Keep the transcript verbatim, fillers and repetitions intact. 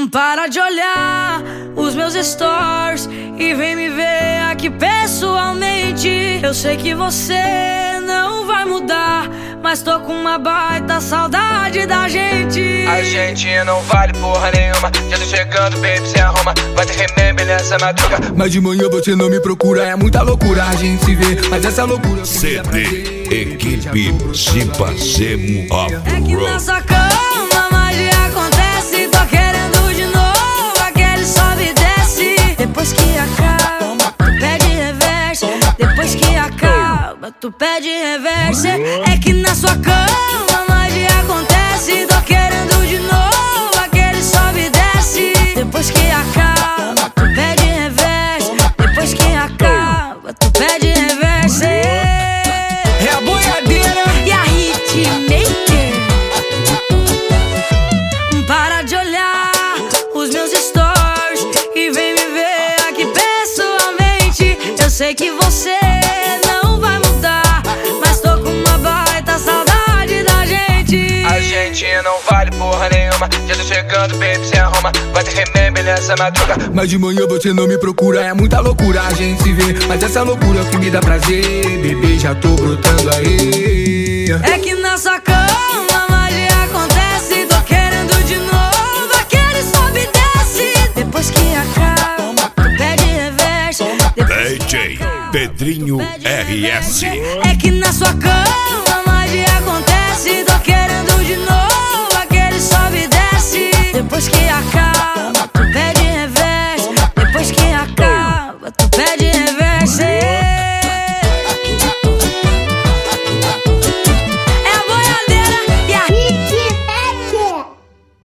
Para de olhar os meus stories e vem me ver aqui pessoalmente. Eu sei que você não vai mudar, mas tô com uma baita saudade da gente. A gente não vale porra nenhuma. Já tô chegando, baby, se arruma. Vai ter remember nessa madruga. Mas de manhã você não me procura. É muita loucura a gente se vê, mas essa loucura C D Equipe Zipa Zemo Off É que Road. nessa cama magia acontece. Tô querendo de novo aquele sobe e desce. Depois que acaba, tu pede reverse. Depois que acaba, tu pede reverse. É que na sua cama magia acontece. Tô querendo de novo aquele sobe e desce. Depois que acaba, tu pede reverse. Depois que acaba, tu pede reverse. é a boiadeira E a hitmaker. Para de olhar os meus stories e vem me ver aqui pessoalmente. Eu sei que você não vai mudar, mas tô com uma baita saudade da gente. A gente não vale porra nenhuma. Já tô chegando, baby, se arruma. Vai ter remember nessa madruga. Mas de manhã você não me procura. É muita loucura a gente se vê, mas essa loucura que me dá prazer. Bebê, já tô brotando aí. É que na sua cama magia acontece. Tô querendo de novo aquele sobe e desce. Depois que acaba, tu pede reverse. Depois D J Pedrinho R S. É que na sua cama